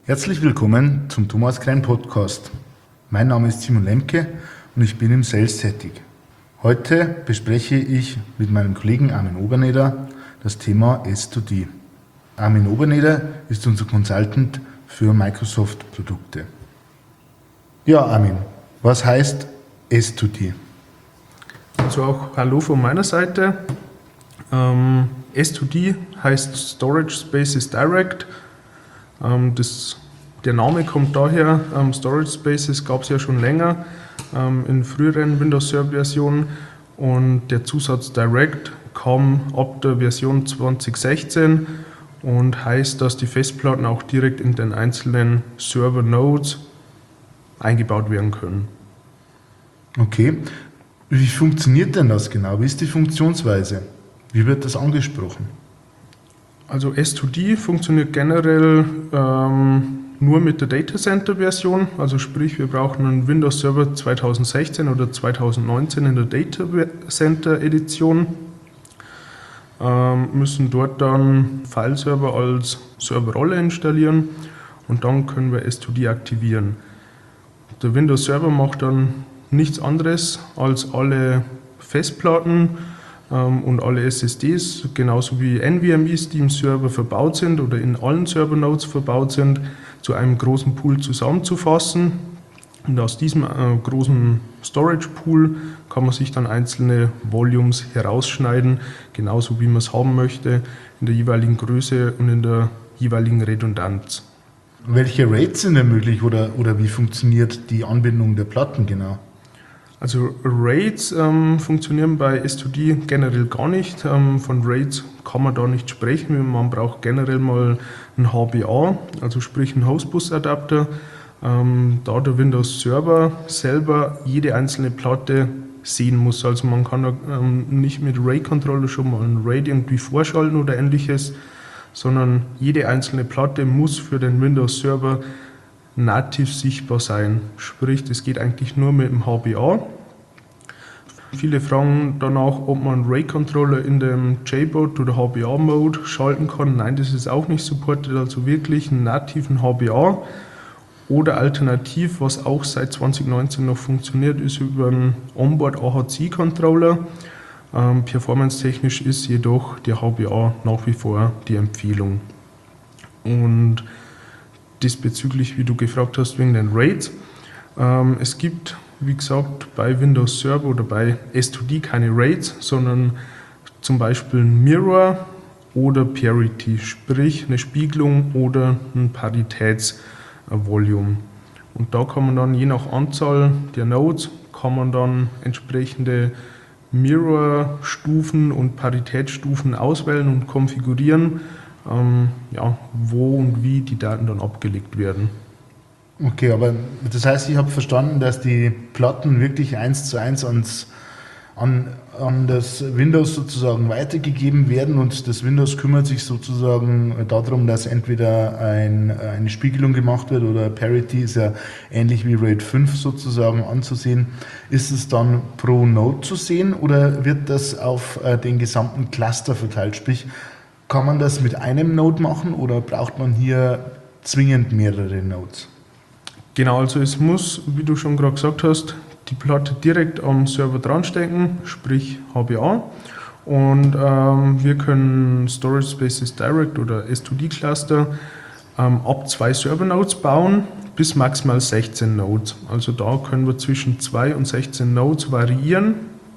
Herzlich willkommen zum Thomas Klein Podcast. Mein Name ist Simon Lemke und ich bin im Sales tätig. Heute bespreche ich mit meinem Kollegen Armin Oberneder das Thema S2D. Armin Oberneder ist unser Consultant für Microsoft-Produkte. Ja, Armin, was heißt S2D? Also auch Hallo von meiner Seite. S2D heißt Storage Spaces Direct. Der Name kommt daher, Storage Spaces gab es ja schon länger in früheren Windows Server Versionen und der Zusatz Direct kam ab der Version 2016 und heißt, dass die Festplatten auch direkt in den einzelnen Server Nodes eingebaut werden können. Okay, wie funktioniert denn das genau? Wie ist die Funktionsweise? Wie wird das angesprochen? Also S2D funktioniert generell nur mit der Datacenter-Version, also sprich wir brauchen einen Windows Server 2016 oder 2019 in der Datacenter-Edition, müssen dort dann File-Server als Serverrolle installieren und dann können wir S2D aktivieren. Der Windows Server macht dann nichts anderes als alle Festplatten und alle SSDs, genauso wie NVMEs, die im Server verbaut sind oder in allen Server-Nodes verbaut sind, zu einem großen Pool zusammenzufassen. Und aus diesem großen Storage-Pool kann man sich dann einzelne Volumes herausschneiden, genauso wie man es haben möchte, in der jeweiligen Größe und in der jeweiligen Redundanz. Welche RAIDs sind denn möglich oder wie funktioniert die Anbindung der Platten genau? Also RAIDs funktionieren bei S2D generell gar nicht. Von RAIDs kann man da nicht sprechen. Man braucht generell mal ein HBA, also sprich einen Hostbus-Adapter, da der Windows Server selber jede einzelne Platte sehen muss. Also man kann da nicht mit RAID-Controller schon mal ein RAID irgendwie vorschalten oder ähnliches, sondern jede einzelne Platte muss für den Windows Server nativ sichtbar sein. Sprich, das geht eigentlich nur mit dem HBA. Viele fragen danach, ob man einen RAID-Controller in dem JBOD oder HBA-Mode schalten kann. Nein, das ist auch nicht supported, also wirklich einen nativen HBA. Oder alternativ, was auch seit 2019 noch funktioniert, ist über einen Onboard AHC-Controller. Performance-technisch ist jedoch der HBA nach wie vor die Empfehlung. Und diesbezüglich, wie du gefragt hast, wegen den RAIDs. Es gibt, wie gesagt, bei Windows Server oder bei S2D keine RAIDs, sondern zum Beispiel ein Mirror oder Parity, sprich eine Spiegelung oder ein Paritätsvolume. Und da kann man dann je nach Anzahl der Nodes kann man dann entsprechende Mirror-Stufen und Paritätsstufen auswählen und konfigurieren, wo und wie die Daten dann abgelegt werden. Okay, aber das heißt, ich habe verstanden, dass die Platten wirklich 1:1 an das Windows sozusagen weitergegeben werden und das Windows kümmert sich sozusagen darum, dass entweder eine Spiegelung gemacht wird oder Parity ist ja ähnlich wie RAID 5 sozusagen anzusehen. Ist es dann pro Node zu sehen oder wird das auf den gesamten Cluster verteilt? Sprich, kann man das mit einem Node machen oder braucht man hier zwingend mehrere Nodes? Genau, also es muss, wie du schon gerade gesagt hast, die Platte direkt am Server dran stecken, sprich HBA. Und wir können Storage Spaces Direct oder S2D Cluster ab 2 Server Nodes bauen bis maximal 16 Nodes. Also da können wir zwischen 2 und 16 Nodes variieren.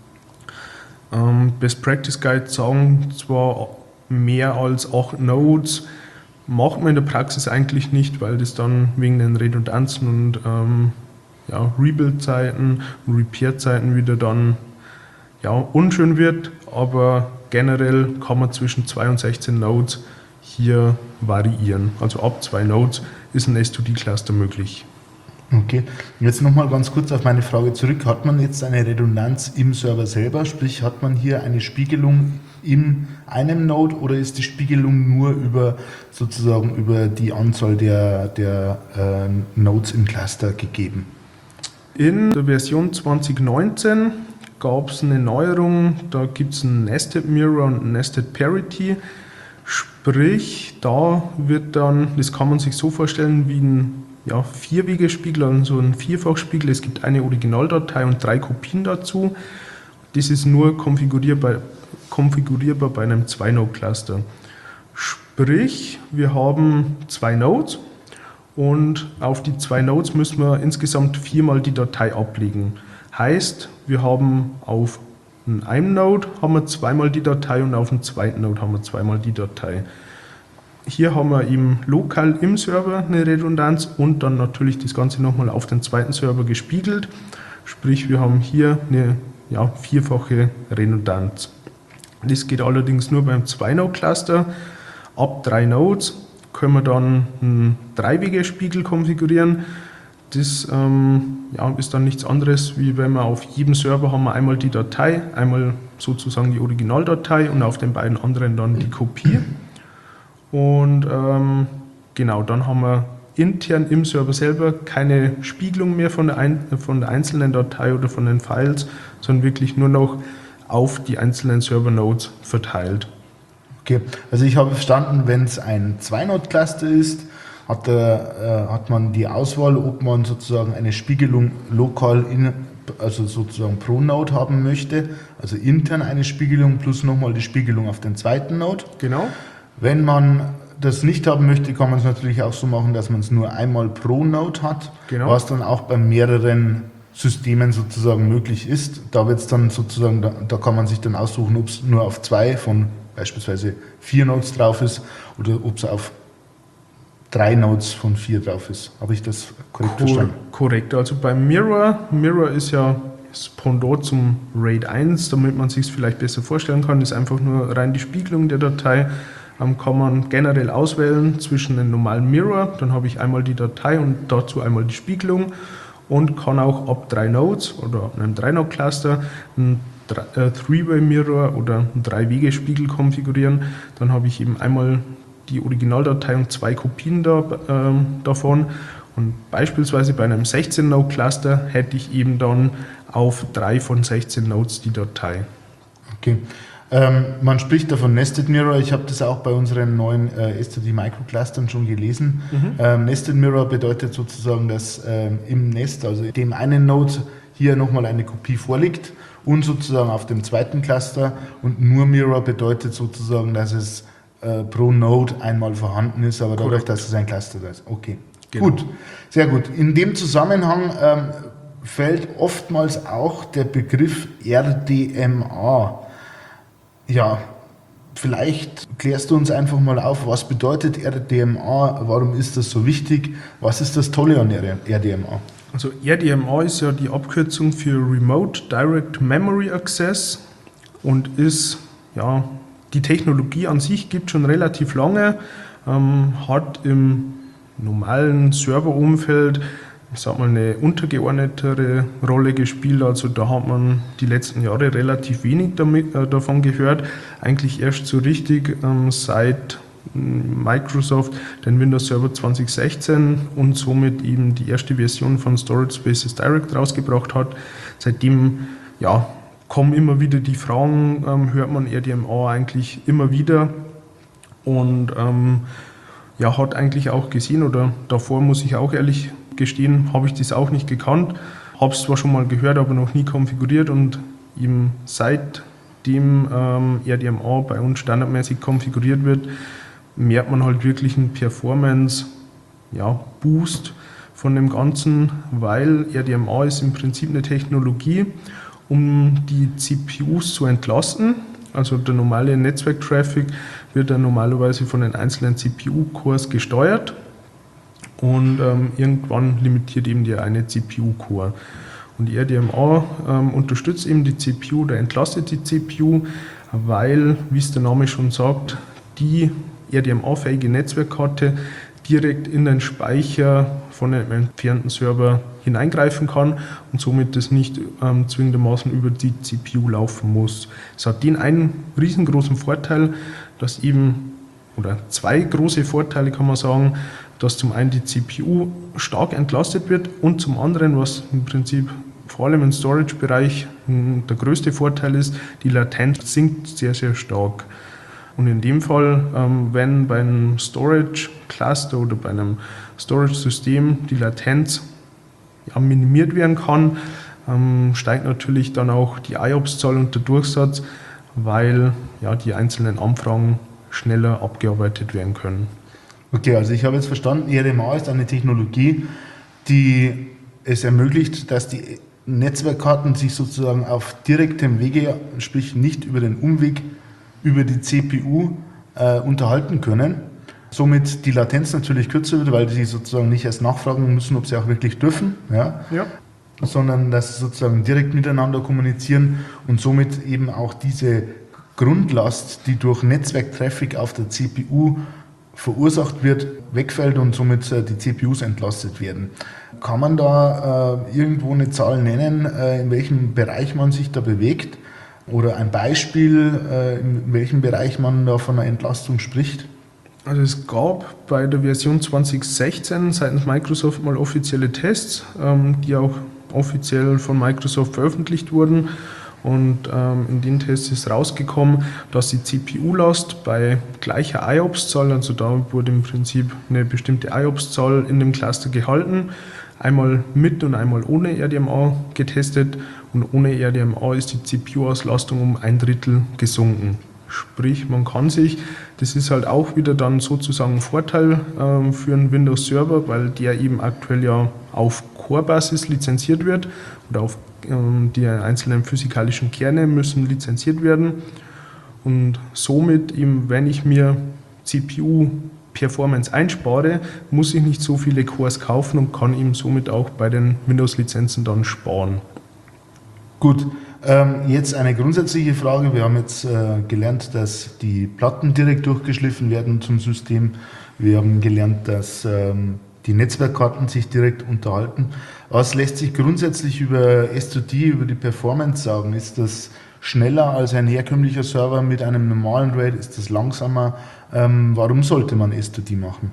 Best Practice Guide sagen zwar mehr als 8 Nodes, macht man in der Praxis eigentlich nicht, weil das dann wegen den Redundanzen und Rebuild-Zeiten und Repair-Zeiten wieder dann unschön wird, aber generell kann man zwischen 2 und 16 Nodes hier variieren. Also ab 2 Nodes ist ein S2D-Cluster möglich. Okay, jetzt nochmal ganz kurz auf meine Frage zurück. Hat man jetzt eine Redundanz im Server selber, sprich hat man hier eine Spiegelung in einem Node oder ist die Spiegelung nur über die Anzahl der Nodes im Cluster gegeben? In der Version 2019 gab es eine Neuerung, da gibt es ein Nested Mirror und ein Nested Parity. Sprich, da wird dann, das kann man sich so vorstellen wie ein Vierwegespiegel, also ein Vierfachspiegel. Es gibt eine Originaldatei und 3 Kopien dazu. Das ist nur konfigurierbar bei einem 2-Node-Cluster. Sprich, wir haben 2 Nodes und auf die 2 Nodes müssen wir insgesamt 4-mal die Datei ablegen. Heißt, wir haben auf einem Node haben wir 2-mal die Datei und auf dem zweiten Node haben wir 2-mal die Datei. Hier haben wir eben lokal im Server eine Redundanz und dann natürlich das Ganze nochmal auf den zweiten Server gespiegelt. Sprich, wir haben hier eine vierfache Redundanz. Das geht allerdings nur beim 2-Node-Cluster. Ab 3 Nodes können wir dann einen 3-Wege-Spiegel konfigurieren. Das ist dann nichts anderes, wie wenn wir auf jedem Server haben wir einmal die Datei, einmal sozusagen die Originaldatei und auf den beiden anderen dann die Kopie. Und dann haben wir intern im Server selber keine Spiegelung mehr von der einzelnen Datei oder von den Files, sondern wirklich nur noch auf die einzelnen Server-Nodes verteilt. Okay, also ich habe verstanden, wenn es ein 2-Node-Cluster ist, hat man die Auswahl, ob man sozusagen eine Spiegelung lokal also sozusagen pro Node haben möchte, also intern eine Spiegelung plus nochmal die Spiegelung auf den zweiten Node. Genau. Wenn man das nicht haben möchte, kann man es natürlich auch so machen, dass man es nur einmal pro Node hat, genau, was dann auch bei mehreren Systemen sozusagen möglich ist. Da wird es dann sozusagen, da kann man sich dann aussuchen, ob es nur auf 2 von beispielsweise 4 Nodes drauf ist oder ob es auf 3 Nodes von 4 drauf ist. Habe ich das korrekt verstanden? Korrekt, also beim Mirror ist ja das Pendant zum RAID 1, damit man sich es vielleicht besser vorstellen kann, ist einfach nur rein die Spiegelung der Datei. Kann man generell auswählen zwischen einem normalen Mirror, dann habe ich einmal die Datei und dazu einmal die Spiegelung und kann auch ab 3 Nodes oder einem 3-Node-Cluster ein 3-Way-Mirror oder ein 3-Wege-Spiegel konfigurieren. Dann habe ich eben einmal die Originaldatei und 2 Kopien davon. Und beispielsweise bei einem 16-Node-Cluster hätte ich eben dann auf 3 von 16 Nodes die Datei. Okay. Man spricht da von Nested Mirror. Ich habe das auch bei unseren neuen STD Microclustern schon gelesen. Nested Mirror bedeutet sozusagen, dass im Nest, also dem einen Node, hier nochmal eine Kopie vorliegt und sozusagen auf dem zweiten Cluster. Und nur Mirror bedeutet sozusagen, dass es pro Node einmal vorhanden ist, aber dadurch, dass es ein Cluster ist. Okay, genau. Gut, sehr gut. In dem Zusammenhang fällt oftmals auch der Begriff RDMA. Ja, vielleicht klärst du uns einfach mal auf, was bedeutet RDMA, warum ist das so wichtig, was ist das Tolle an RDMA? Also RDMA ist ja die Abkürzung für Remote Direct Memory Access und ist, die Technologie an sich gibt schon relativ lange, hat im normalen Serverumfeld, ich sag mal, eine untergeordnetere Rolle gespielt. Also da hat man die letzten Jahre relativ wenig davon gehört. Eigentlich erst so richtig seit Microsoft den Windows Server 2016 und somit eben die erste Version von Storage Spaces Direct rausgebracht hat. Seitdem kommen immer wieder die Fragen, hört man RDMA eigentlich immer wieder und hat eigentlich auch gesehen, oder davor muss ich auch ehrlich gestehen, habe ich das auch nicht gekannt, habe es zwar schon mal gehört, aber noch nie konfiguriert und eben seitdem RDMA bei uns standardmäßig konfiguriert wird, merkt man halt wirklich einen Performance-Boost von dem Ganzen, weil RDMA ist im Prinzip eine Technologie, um die CPUs zu entlasten. Also der normale Netzwerktraffic wird dann normalerweise von den einzelnen CPU-Cores gesteuert und irgendwann limitiert eben der eine CPU-Core. Und die RDMA unterstützt eben die CPU oder entlastet die CPU, weil, wie es der Name schon sagt, die RDMA-fähige Netzwerkkarte direkt in den Speicher von einem entfernten Server hineingreifen kann und somit das nicht zwingendermaßen über die CPU laufen muss. Es hat den einen riesengroßen Vorteil, dass eben, oder 2 große Vorteile kann man sagen, dass zum einen die CPU stark entlastet wird und zum anderen, was im Prinzip vor allem im Storage-Bereich der größte Vorteil ist, die Latenz sinkt sehr, sehr stark. Und in dem Fall, wenn bei einem Storage Cluster oder bei einem Storage System die Latenz minimiert werden kann, steigt natürlich dann auch die IOPS-Zahl und der Durchsatz, weil die einzelnen Anfragen schneller abgearbeitet werden können. Okay, also ich habe jetzt verstanden, RMA ist eine Technologie, die es ermöglicht, dass die Netzwerkkarten sich sozusagen auf direktem Wege, sprich nicht über den Umweg, über die CPU unterhalten können. Somit die Latenz natürlich kürzer wird, weil sie sozusagen nicht erst nachfragen müssen, ob sie auch wirklich dürfen, sondern dass sie sozusagen direkt miteinander kommunizieren und somit eben auch diese Grundlast, die durch Netzwerktraffic auf der CPU verursacht wird, wegfällt und somit die CPUs entlastet werden. Kann man da irgendwo eine Zahl nennen, in welchem Bereich man sich da bewegt? Oder ein Beispiel, in welchem Bereich man da von einer Entlastung spricht? Also es gab bei der Version 2016 seitens Microsoft mal offizielle Tests, die auch offiziell von Microsoft veröffentlicht wurden. Und in den Tests ist rausgekommen, dass die CPU-Last bei gleicher IOPS-Zahl, also da wurde im Prinzip eine bestimmte IOPS-Zahl in dem Cluster gehalten, einmal mit und einmal ohne RDMA getestet, und ohne RDMA ist die CPU-Auslastung um 1/3 gesunken. Sprich, man kann sich, das ist halt auch wieder dann sozusagen ein Vorteil für einen Windows-Server, weil der eben aktuell ja auf Core-Basis lizenziert wird oder auf die einzelnen physikalischen Kerne müssen lizenziert werden. Und somit eben, wenn ich mir CPU-Performance einspare, muss ich nicht so viele Cores kaufen und kann eben somit auch bei den Windows-Lizenzen dann sparen. Gut, jetzt eine grundsätzliche Frage. Wir haben jetzt gelernt, dass die Platten direkt durchgeschliffen werden zum System. Wir haben gelernt, dass die Netzwerkkarten sich direkt unterhalten. Was lässt sich grundsätzlich über S2D, über die Performance sagen? Ist das schneller als ein herkömmlicher Server mit einem normalen RAID? Ist das langsamer? Warum sollte man S2D machen?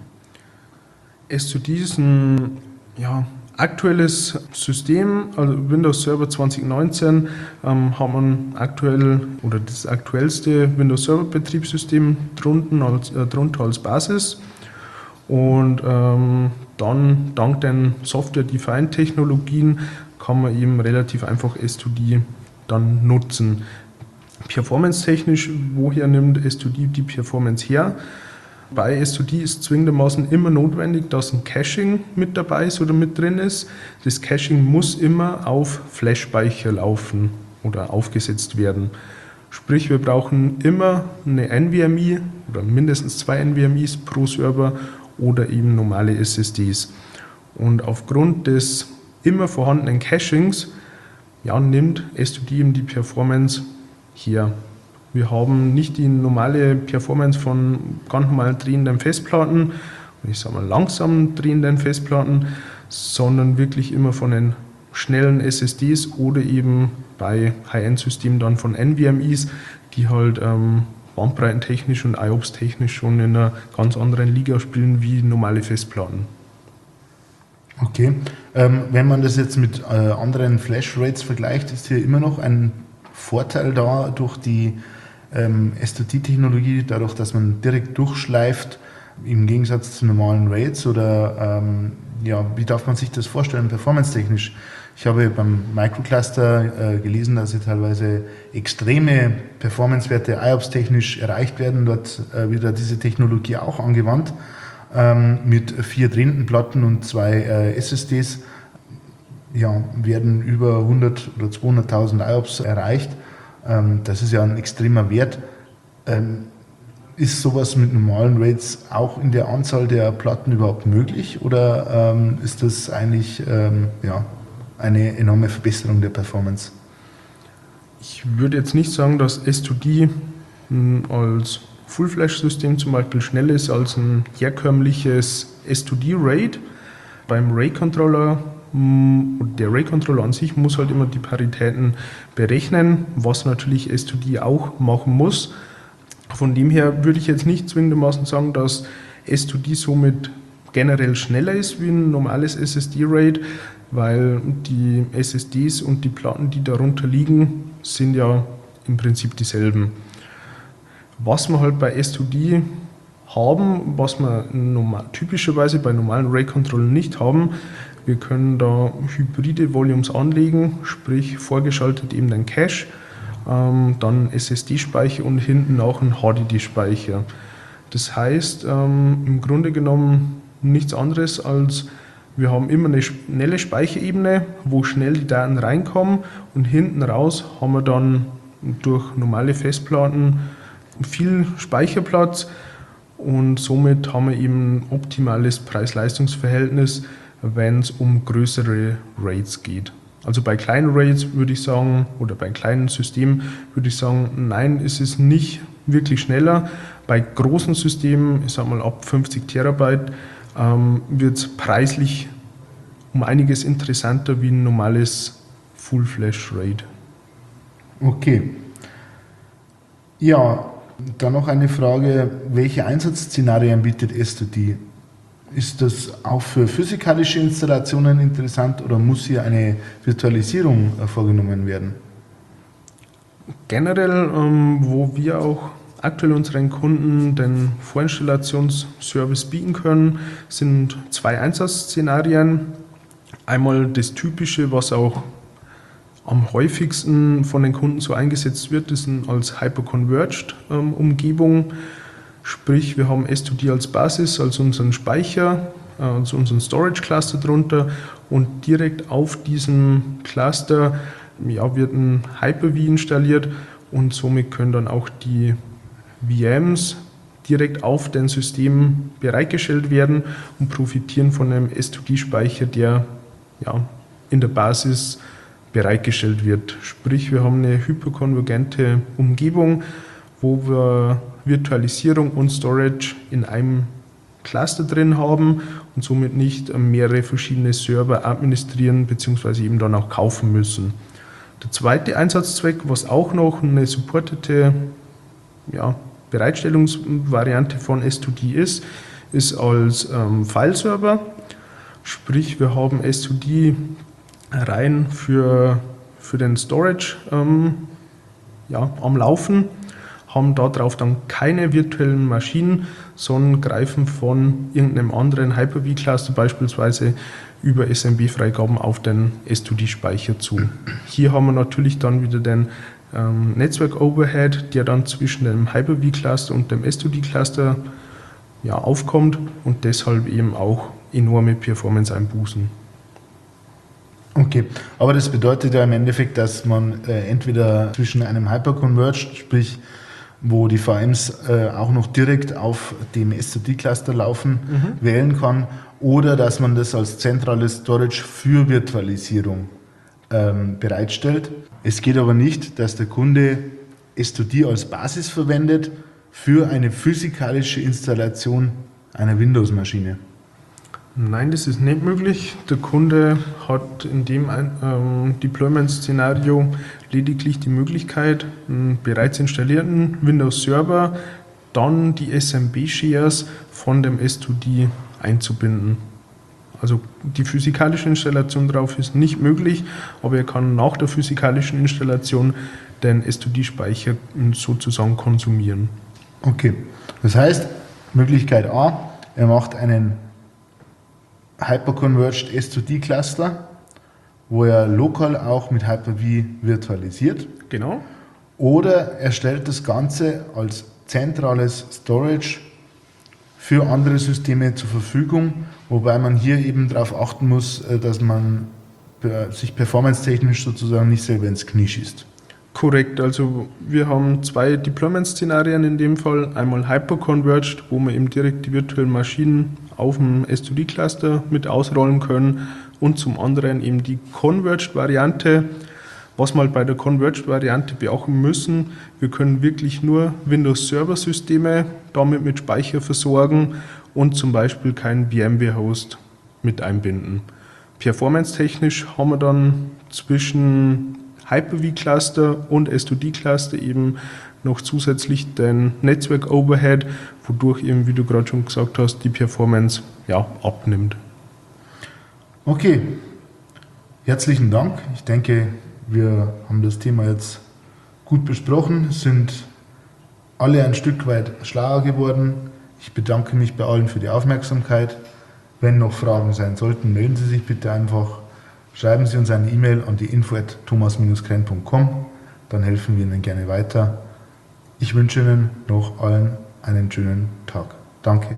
S2D ist ein aktuelles System, also Windows Server 2019 hat man aktuell oder das aktuellste Windows Server Betriebssystem drunter als Basis. Und dann dank den Software-Defined-Technologien kann man eben relativ einfach S2D dann nutzen. Performance-technisch, woher nimmt S2D die Performance her? Bei S2D ist zwingendermaßen immer notwendig, dass ein Caching mit dabei ist oder mit drin ist. Das Caching muss immer auf Flash-Speicher laufen oder aufgesetzt werden. Sprich, wir brauchen immer eine NVMe oder mindestens 2 NVMe's pro Server oder eben normale SSDs. Und aufgrund des immer vorhandenen Cachings nimmt S2D eben die Performance her. Wir haben nicht die normale Performance von ganz normal drehenden Festplatten, ich sage mal langsam drehenden Festplatten, sondern wirklich immer von den schnellen SSDs oder eben bei High-End-Systemen dann von NVMe's, die halt bandbreitentechnisch und IOPS-technisch schon in einer ganz anderen Liga spielen wie normale Festplatten. Okay, wenn man das jetzt mit anderen Flash-Rates vergleicht, ist hier immer noch ein Vorteil da durch die S2D-Technologie, dadurch, dass man direkt durchschleift, im Gegensatz zu normalen RAIDs, oder wie darf man sich das vorstellen, performance-technisch? Ich habe beim Microcluster gelesen, dass hier teilweise extreme Performance-Werte IOPS-technisch erreicht werden. Dort wird diese Technologie auch angewandt, mit 4 drehenden Platten und 2 SSDs. Werden über 100 oder 200.000 IOPS erreicht. Das ist ja ein extremer Wert. Ist sowas mit normalen RAIDs auch in der Anzahl der Platten überhaupt möglich, oder ist das eigentlich eine enorme Verbesserung der Performance? Ich würde jetzt nicht sagen, dass S2D als Full-Flash-System zum Beispiel schneller ist als ein herkömmliches S2D-RAID. Beim RAID-Controller, der RAID-Controller an sich muss halt immer die Paritäten berechnen, was natürlich S2D auch machen muss. Von dem her würde ich jetzt nicht zwingendermaßen sagen, dass S2D somit generell schneller ist wie ein normales SSD-RAID, weil die SSDs und die Platten, die darunter liegen, sind ja im Prinzip dieselben. Was wir halt bei S2D haben, was wir typischerweise bei normalen RAID-Controllern nicht haben, wir können da hybride Volumes anlegen, sprich vorgeschaltet eben den Cache, dann SSD-Speicher und hinten auch ein HDD-Speicher. Das heißt, im Grunde genommen nichts anderes als wir haben immer eine schnelle Speicherebene, wo schnell die Daten reinkommen und hinten raus haben wir dann durch normale Festplatten viel Speicherplatz und somit haben wir eben ein optimales Preis-Leistungs-Verhältnis, wenn es um größere RAIDs geht. Also bei kleinen RAIDs würde ich sagen, oder bei kleinen Systemen würde ich sagen, nein, ist es nicht wirklich schneller. Bei großen Systemen, ich sage mal ab 50 Terabyte, wird es preislich um einiges interessanter wie ein normales Full-Flash-RAID. Okay. Ja, dann noch eine Frage, welche Einsatzszenarien bietet S2D? Ist das auch für physikalische Installationen interessant oder muss hier eine Virtualisierung vorgenommen werden? Generell, wo wir auch aktuell unseren Kunden den Vorinstallationsservice bieten können, sind 2 Einsatzszenarien. Einmal das Typische, was auch am häufigsten von den Kunden so eingesetzt wird, ist als Hyperconverged Umgebung. Sprich, wir haben S2D als Basis, als unseren Speicher, also unseren Storage Cluster drunter und direkt auf diesem Cluster wird ein Hyper-V installiert und somit können dann auch die VMs direkt auf den System bereitgestellt werden und profitieren von einem S2D-Speicher, der in der Basis bereitgestellt wird. Sprich, wir haben eine hyperkonvergente Umgebung, wo wir Virtualisierung und Storage in einem Cluster drin haben und somit nicht mehrere verschiedene Server administrieren bzw. eben dann auch kaufen müssen. Der zweite Einsatzzweck, was auch noch eine supportete Bereitstellungsvariante von S2D ist als File-Server. Sprich, wir haben S2D rein für den Storage am Laufen, haben darauf dann keine virtuellen Maschinen, sondern greifen von irgendeinem anderen Hyper-V-Cluster beispielsweise über SMB-Freigaben auf den S2D-Speicher zu. Hier haben wir natürlich dann wieder den Netzwerk-Overhead, der dann zwischen dem Hyper-V-Cluster und dem S2D-Cluster aufkommt und deshalb eben auch enorme Performance-Einbußen. Okay, aber das bedeutet ja im Endeffekt, dass man entweder zwischen einem Hyperconverged, sprich wo die VMs auch noch direkt auf dem S2D-Cluster laufen, wählen kann, oder dass man das als zentrales Storage für Virtualisierung bereitstellt. Es geht aber nicht, dass der Kunde S2D als Basis verwendet für eine physikalische Installation einer Windows-Maschine. Nein, das ist nicht möglich. Der Kunde hat in dem Deployment-Szenario lediglich die Möglichkeit, einen bereits installierten Windows-Server, dann die SMB-Shares von dem S2D einzubinden. Also die physikalische Installation drauf ist nicht möglich, aber er kann nach der physikalischen Installation den S2D-Speicher sozusagen konsumieren. Okay, das heißt, Möglichkeit A, er macht einen Hyperconverged S2D-Cluster, wo er lokal auch mit Hyper-V virtualisiert. Genau. Oder er stellt das Ganze als zentrales Storage für andere Systeme zur Verfügung, wobei man hier eben darauf achten muss, dass man sich performance-technisch sozusagen nicht selber ins Knie schießt. Korrekt, also wir haben 2 Deployment-Szenarien in dem Fall. Einmal Hyperconverged, wo wir eben direkt die virtuellen Maschinen auf dem S2D-Cluster mit ausrollen können, und zum anderen eben die Converged-Variante. Was wir halt bei der Converged-Variante beachten müssen, wir können wirklich nur Windows-Server-Systeme damit mit Speicher versorgen und zum Beispiel keinen VMware-Host mit einbinden. Performance-technisch haben wir dann zwischen Hyper-V-Cluster und S2D-Cluster eben noch zusätzlich den Netzwerk-Overhead, wodurch eben, wie du gerade schon gesagt hast, die Performance abnimmt. Okay, herzlichen Dank. Ich denke, wir haben das Thema jetzt gut besprochen, sind alle ein Stück weit schlauer geworden. Ich bedanke mich bei allen für die Aufmerksamkeit. Wenn noch Fragen sein sollten, melden Sie sich bitte einfach. Schreiben Sie uns eine E-Mail an die info@thomas-krenn.com, dann helfen wir Ihnen gerne weiter. Ich wünsche Ihnen noch allen einen schönen Tag. Danke.